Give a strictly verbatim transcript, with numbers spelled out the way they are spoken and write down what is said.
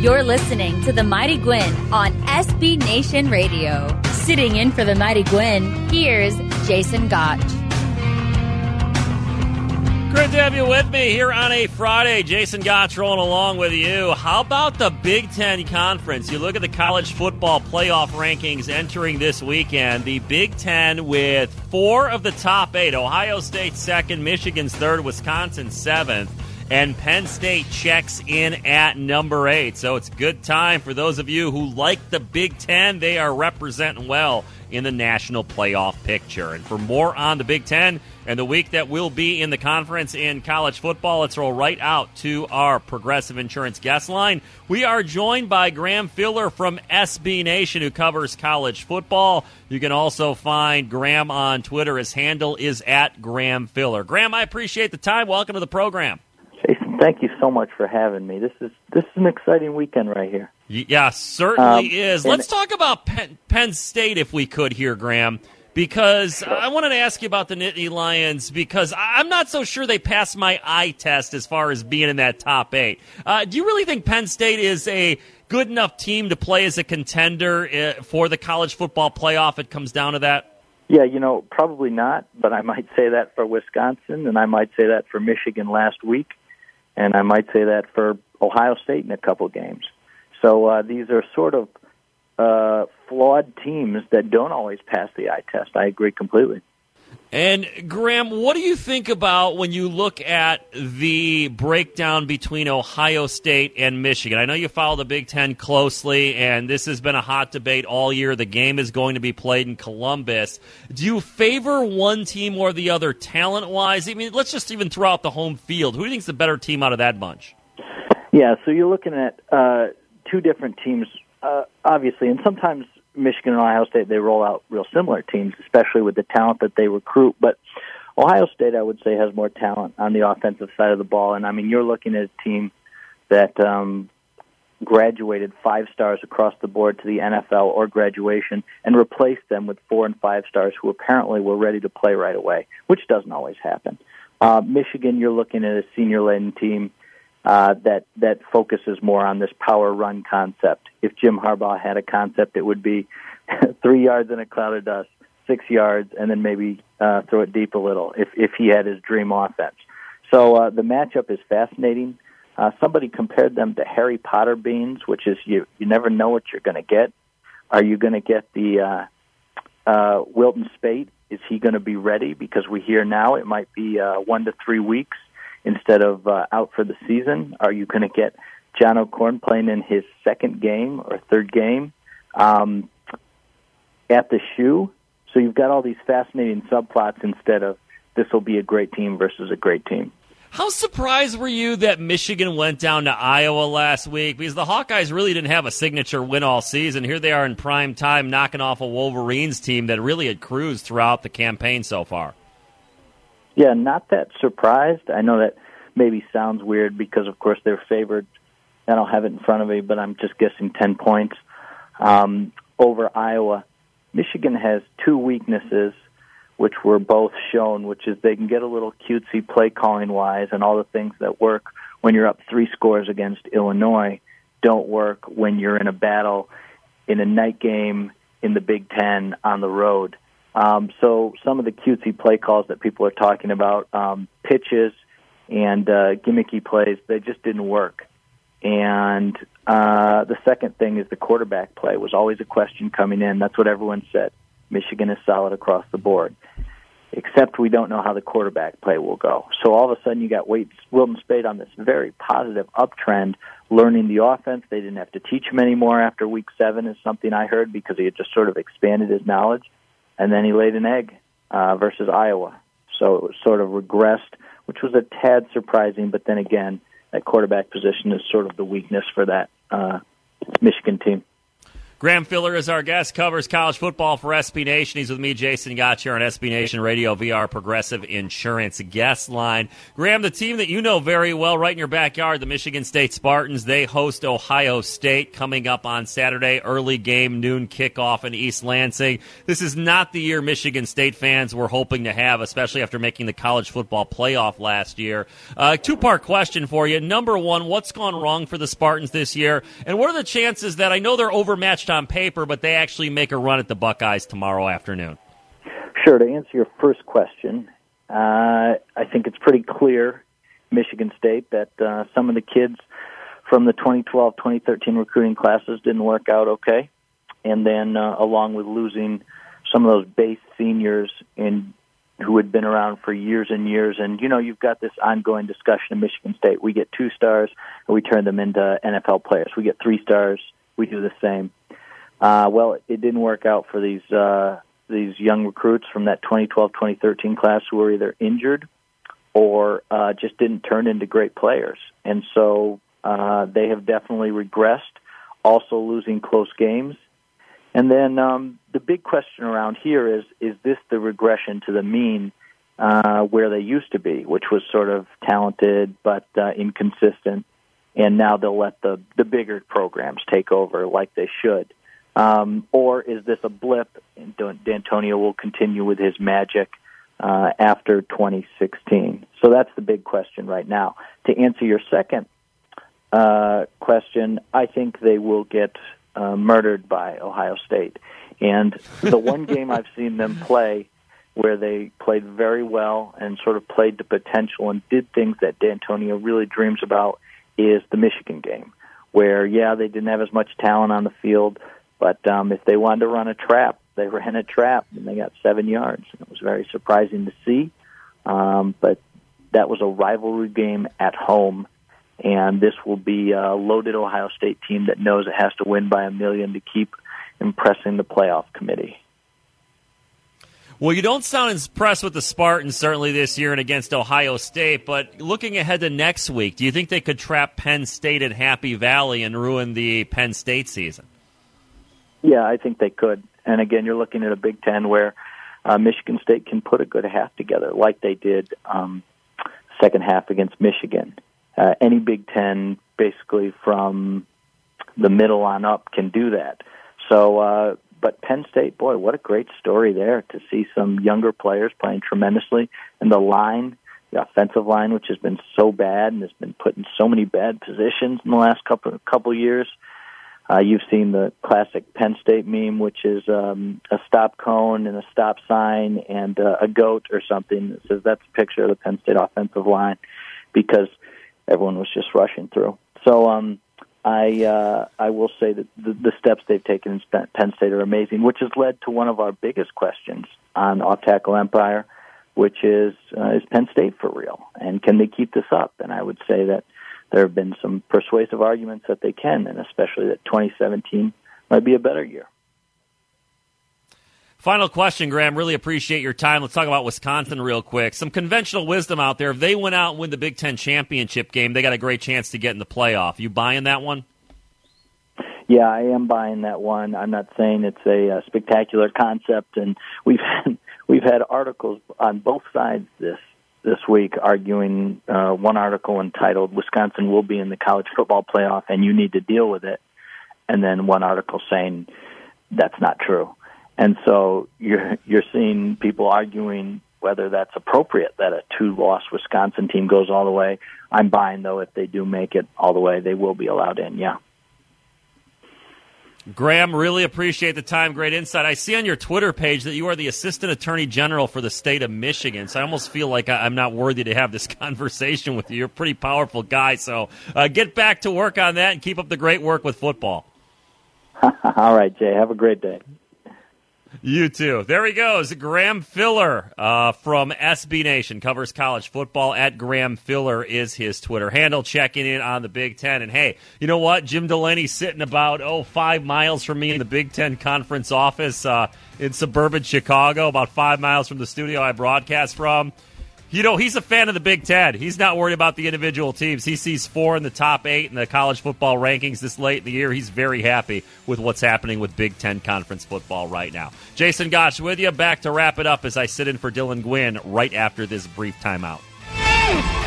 You're listening to The Mighty Gwyn on S B Nation Radio. Sitting in for The Mighty Gwyn, here's Jason Gotch. Great to have you with me here on a Friday. Jason Gotch rolling along with you. How about the Big Ten Conference? You look at the college football playoff rankings entering this weekend. The Big Ten with four of the top eight. Ohio State second, Michigan's third, Wisconsin seventh. And Penn State checks in at number eight. So it's good time for those of you who like the Big Ten. They are representing well in the national playoff picture. And for more on the Big Ten and the week that will be in the conference in college football, let's roll right out to our Progressive Insurance guest line. We are joined by Graham Filler from S B Nation, who covers college football. You can also find Graham on Twitter. His handle is at Graham Filler. Graham, I appreciate the time. Welcome to the program. Jason, thank you so much for having me. This is this is an exciting weekend right here. Yeah, certainly um, is. Let's talk about Penn, Penn State, if we could here, Graham, because sure. I wanted to ask you about the Nittany Lions, because I'm not so sure they passed my eye test as far as being in that top eight. Uh, do you really think Penn State is a good enough team to play as a contender for the college football playoff? It comes down to that? Yeah, you know, probably not, but I might say that for Wisconsin, and I might say that for Michigan last week. And I might say that for Ohio State in a couple games. So uh, these are sort of uh, flawed teams that don't always pass the eye test. I agree completely. And, Graham, what do you think about when you look at the breakdown between Ohio State and Michigan? I know you follow the Big Ten closely, and this has been a hot debate all year. The game is going to be played in Columbus. Do you favor one team or the other talent-wise? I mean, let's just even throw out the home field. Who do you think is the better team out of that bunch? Yeah, so you're looking at uh, two different teams, uh, obviously, and sometimes Michigan and Ohio State, they roll out real similar teams, especially with the talent that they recruit. But Ohio State, I would say, has more talent on the offensive side of the ball. And, I mean, you're looking at a team that um, graduated five stars across the board to the N F L or graduation and replaced them with four and five stars who apparently were ready to play right away, which doesn't always happen. Uh, Michigan, you're looking at a senior-laden team Uh, that that focuses more on this power run concept. If Jim Harbaugh had a concept, it would be three yards in a cloud of dust, six yards, and then maybe uh, throw it deep a little if, if he had his dream offense. So uh, the matchup is fascinating. Uh, somebody compared them to Harry Potter beans, which is you, you never know what you're going to get. Are you going to get the uh, uh, Wilton Speight? Is he going to be ready? Because we hear now it might be uh, one to three weeks. Instead of uh, out for the season. Are you going to get John O'Korn playing in his second game or third game um, at the shoe? So you've got all these fascinating subplots instead of this will be a great team versus a great team. How surprised were you that Michigan went down to Iowa last week? Because the Hawkeyes really didn't have a signature win all season. Here they are in prime time knocking off a Wolverines team that really had cruised throughout the campaign so far. Yeah, not that surprised. I know that maybe sounds weird because, of course, they're favored. I don't have it in front of me, but I'm just guessing ten points um, over Iowa. Michigan has two weaknesses, which were both shown, which is they can get a little cutesy play calling-wise, and all the things that work when you're up three scores against Illinois don't work when you're in a battle in a night game in the Big Ten on the road. Um, so some of the cutesy play calls that people are talking about, um, pitches and uh, gimmicky plays, they just didn't work. And uh, the second thing is the quarterback play was always a question coming in. That's what everyone said. Michigan is solid across the board, except we don't know how the quarterback play will go. So all of a sudden you got Wilton Speight on this very positive uptrend, learning the offense. They didn't have to teach him anymore after week seven is something I heard because he had just sort of expanded his knowledge. And then he laid an egg uh, versus Iowa. So it was sort of regressed, which was a tad surprising. But then again, that quarterback position is sort of the weakness for that uh, Michigan team. Graham Filler is our guest, covers college football for S B Nation. He's with me, Jason Gotch, here on S B Nation Radio via our Progressive Insurance guest line. Graham, the team that you know very well right in your backyard, the Michigan State Spartans, they host Ohio State coming up on Saturday. Early game, noon kickoff in East Lansing. This is not the year Michigan State fans were hoping to have, especially after making the college football playoff last year. Uh, two-part question for you. Number one, what's gone wrong for the Spartans this year? And what are the chances that, I know they're overmatched on paper, but they actually make a run at the Buckeyes tomorrow afternoon? Sure. To answer your first question, uh, I think it's pretty clear, Michigan State, that uh, some of the kids from the twenty twelve twenty thirteen recruiting classes didn't work out okay. And then uh, along with losing some of those base seniors in who had been around for years and years. And, you know, you've got this ongoing discussion in Michigan State. We get two stars, and we turn them into N F L players. We get three stars, we do the same. Uh, well, it didn't work out for these uh, these young recruits from that twenty twelve twenty thirteen class who were either injured or uh, just didn't turn into great players. And so uh, they have definitely regressed, also losing close games. And then um, the big question around here is, is this the regression to the mean uh, where they used to be, which was sort of talented but uh, inconsistent, and now they'll let the, the bigger programs take over like they should? Um, or is this a blip, and D'Antonio will continue with his magic uh, after twenty sixteen? So that's the big question right now. To answer your second uh, question, I think they will get uh, murdered by Ohio State. And the one game I've seen them play where they played very well and sort of played to potential and did things that D'Antonio really dreams about is the Michigan game, where, yeah, they didn't have as much talent on the field, but um, if they wanted to run a trap, they ran a trap, and they got seven yards. It was very surprising to see, um, but that was a rivalry game at home, and this will be a loaded Ohio State team that knows it has to win by a million to keep impressing the playoff committee. Well, you don't sound impressed with the Spartans certainly this year and against Ohio State, but looking ahead to next week, do you think they could trap Penn State at Happy Valley and ruin the Penn State season? Yeah, I think they could. And again, you're looking at a Big Ten where uh, Michigan State can put a good half together, like they did um, second half against Michigan. Uh, any Big Ten, basically from the middle on up, can do that. So, uh, but Penn State, boy, what a great story there to see some younger players playing tremendously, and the line, the offensive line, which has been so bad and has been put in so many bad positions in the last couple couple years. Uh, you've seen the classic Penn State meme, which is um, a stop cone and a stop sign and uh, a goat or something. It says that's a picture of the Penn State offensive line because everyone was just rushing through. So um, I uh, I will say that the, the steps they've taken in Penn State are amazing, which has led to one of our biggest questions on Off-Tackle Empire, which is, uh, is Penn State for real? And can they keep this up? And I would say that there have been some persuasive arguments that they can, and especially that twenty seventeen might be a better year. Final question, Graham. Really appreciate your time. Let's talk about Wisconsin real quick. Some conventional wisdom out there. If they went out and win the Big Ten championship game, they got a great chance to get in the playoff. You buying that one? Yeah, I am buying that one. I'm not saying it's a, a spectacular concept, and we've had, we've had articles on both sides this this week arguing uh, one article entitled "Wisconsin will be in the college football playoff and you need to deal with it," and then one article saying that's not true. And so you're you're seeing people arguing whether that's appropriate that a two-loss Wisconsin team goes all the way. I'm buying, though, if they do make it all the way, they will be allowed in, yeah. Graham, really appreciate the time. Great insight. I see on your Twitter page that you are the Assistant Attorney General for the state of Michigan, so I almost feel like I'm not worthy to have this conversation with you. You're a pretty powerful guy, so uh, get back to work on that and keep up the great work with football. All right, Jay. Have a great day. You too. There he goes, Graham Filler uh, from S B Nation, covers college football. At Graham Filler is his Twitter handle, checking in on the Big Ten. And hey, you know what? Jim Delaney's sitting about, oh, five miles from me in the Big Ten conference office uh, in suburban Chicago, about five miles from the studio I broadcast from. You know, he's a fan of the Big Ten. He's not worried about the individual teams. He sees four in the top eight in the college football rankings this late in the year. He's very happy with what's happening with Big Ten conference football right now. Jason Gotch with you. Back to wrap it up as I sit in for Dylan Gwynn right after this brief timeout.